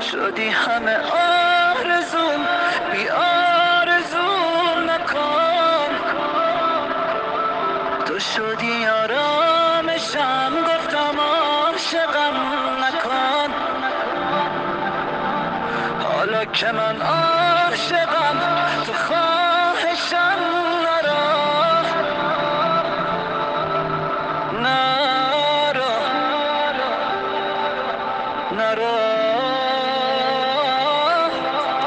شدی همه آرزوم، بی آرزوم نکن. تو شدی آرامشم، گفتم عاشقم نکن. حالا که من عاشقم